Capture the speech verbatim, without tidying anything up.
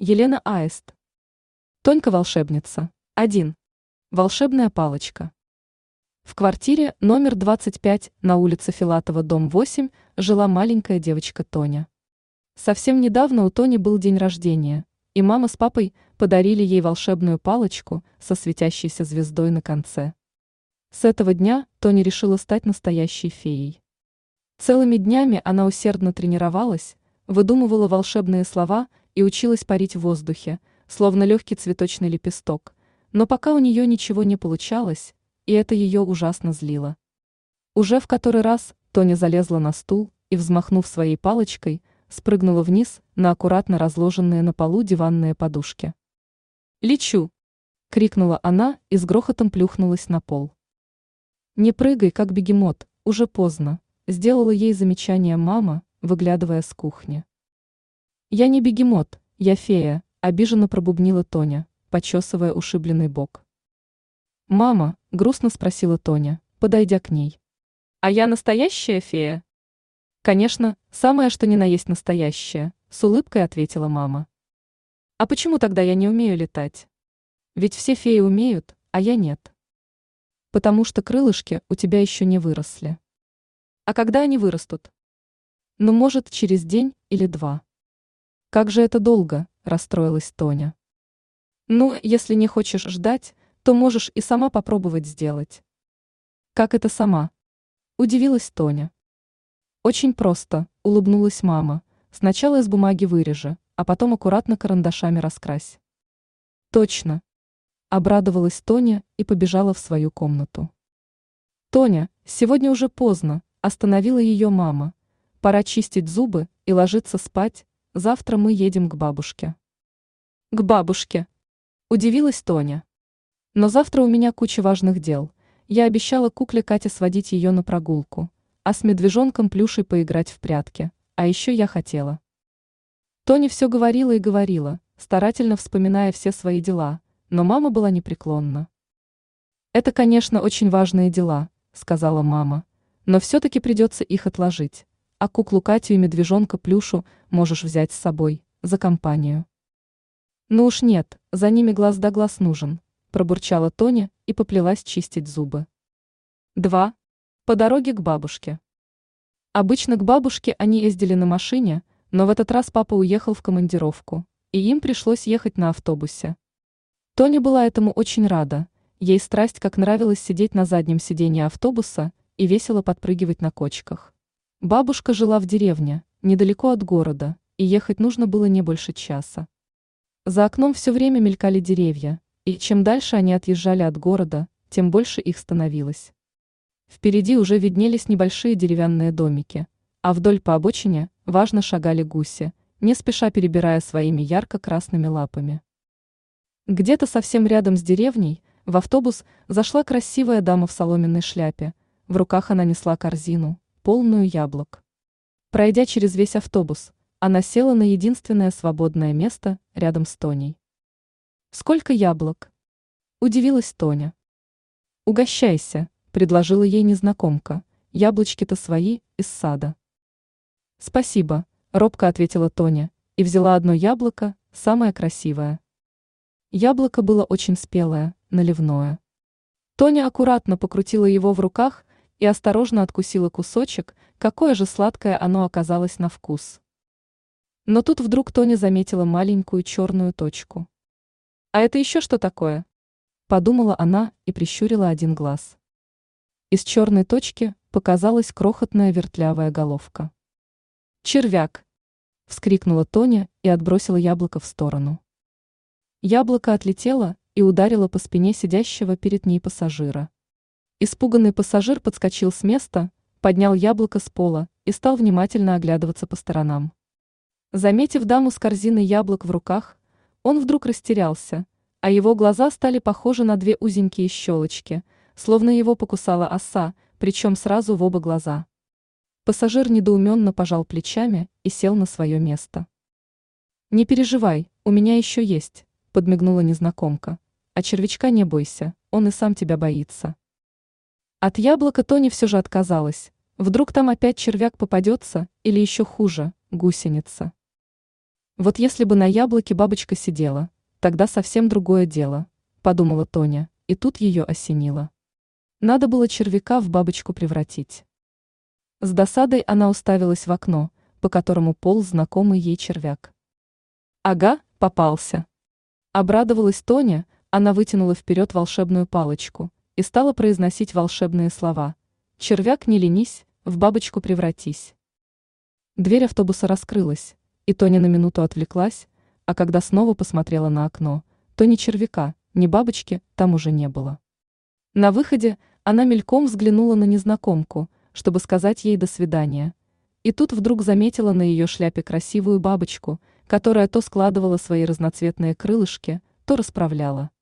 Елена Аист. Тонька-волшебница. Один. Волшебная палочка. В квартире номер двадцать пять на улице Филатова, дом восемь, жила маленькая девочка Тоня. Совсем недавно у Тони был день рождения, и мама с папой подарили ей волшебную палочку со светящейся звездой на конце. С этого дня Тоня решила стать настоящей феей. Целыми днями она усердно тренировалась, выдумывала волшебные слова и училась парить в воздухе, словно легкий цветочный лепесток, но пока у нее ничего не получалось, и это ее ужасно злило. Уже в который раз Тоня залезла на стул и, взмахнув своей палочкой, спрыгнула вниз на аккуратно разложенные на полу диванные подушки. «Лечу!» — крикнула она и с грохотом плюхнулась на пол. «Не прыгай, как бегемот, уже поздно», — сделала ей замечание мама, выглядывая с кухни. «Я не бегемот, я фея», — обиженно пробубнила Тоня, почесывая ушибленный бок. «Мама», — грустно спросила Тоня, подойдя к ней. «А я настоящая фея?» «Конечно, самое что ни на есть настоящая», — с улыбкой ответила мама. «А почему тогда я не умею летать? Ведь все феи умеют, а я нет». «Потому что крылышки у тебя еще не выросли». «А когда они вырастут?» «Ну, может, через день или два». «Как же это долго?» – расстроилась Тоня. «Ну, если не хочешь ждать, то можешь и сама попробовать сделать». «Как это сама?» – удивилась Тоня. «Очень просто», – улыбнулась мама. «Сначала из бумаги вырежи, а потом аккуратно карандашами раскрась». «Точно», – обрадовалась Тоня и побежала в свою комнату. «Тоня, сегодня уже поздно», – остановила ее мама. «Пора чистить зубы и ложиться спать. Завтра мы едем к бабушке». «К бабушке?» – удивилась Тоня. «Но завтра у меня куча важных дел. Я обещала кукле Кате сводить ее на прогулку, а с медвежонком Плюшей поиграть в прятки, а еще я хотела». Тоня все говорила и говорила, старательно вспоминая все свои дела, но мама была непреклонна. «Это, конечно, очень важные дела», – сказала мама, – «но все-таки придется их отложить. А куклу Катю и медвежонка Плюшу можешь взять с собой, за компанию». «Ну уж нет, за ними глаз да глаз нужен», – пробурчала Тоня и поплелась чистить зубы. Два. По дороге к бабушке. Обычно к бабушке они ездили на машине, но в этот раз папа уехал в командировку, и им пришлось ехать на автобусе. Тоня была этому очень рада, ей страсть как нравилось сидеть на заднем сиденье автобуса и весело подпрыгивать на кочках. Бабушка жила в деревне, недалеко от города, и ехать нужно было не больше часа. За окном все время мелькали деревья, и чем дальше они отъезжали от города, тем больше их становилось. Впереди уже виднелись небольшие деревянные домики, а вдоль по обочине важно шагали гуси, не спеша перебирая своими ярко-красными лапами. Где-то совсем рядом с деревней в автобус зашла красивая дама в соломенной шляпе, в руках она несла корзину, полную яблок. Пройдя через весь автобус, она села на единственное свободное место рядом с Тоней. «Сколько яблок?» – удивилась Тоня. «Угощайся», – предложила ей незнакомка, – «яблочки-то свои, из сада». «Спасибо», – робко ответила Тоня и взяла одно яблоко, самое красивое. Яблоко было очень спелое, наливное. Тоня аккуратно покрутила его в руках и осторожно откусила кусочек, какое же сладкое оно оказалось на вкус. Но тут вдруг Тоня заметила маленькую черную точку. «А это еще что такое?» – подумала она и прищурила один глаз. Из черной точки показалась крохотная вертлявая головка. «Червяк!» – вскрикнула Тоня и отбросила яблоко в сторону. Яблоко отлетело и ударило по спине сидящего перед ней пассажира. Испуганный пассажир подскочил с места, поднял яблоко с пола и стал внимательно оглядываться по сторонам. Заметив даму с корзиной яблок в руках, он вдруг растерялся, а его глаза стали похожи на две узенькие щелочки, словно его покусала оса, причем сразу в оба глаза. Пассажир недоуменно пожал плечами и сел на свое место. «Не переживай, у меня еще есть», – подмигнула незнакомка, – «а червячка не бойся, он и сам тебя боится». От яблока Тони все же отказалась. Вдруг там опять червяк попадется, или еще хуже, гусеница. Вот если бы на яблоке бабочка сидела, тогда совсем другое дело, подумала Тоня, и тут ее осенило. Надо было червяка в бабочку превратить. С досадой она уставилась в окно, по которому полз знакомый ей червяк. Ага, попался. Обрадовалась Тоня, она вытянула вперед волшебную палочку и стала произносить волшебные слова. «Червяк, не ленись, в бабочку превратись». Дверь автобуса раскрылась, и Тоня на минуту отвлеклась, а когда снова посмотрела на окно, то ни червяка, ни бабочки там уже не было. На выходе она мельком взглянула на незнакомку, чтобы сказать ей «до свидания», и тут вдруг заметила на ее шляпе красивую бабочку, которая то складывала свои разноцветные крылышки, то расправляла.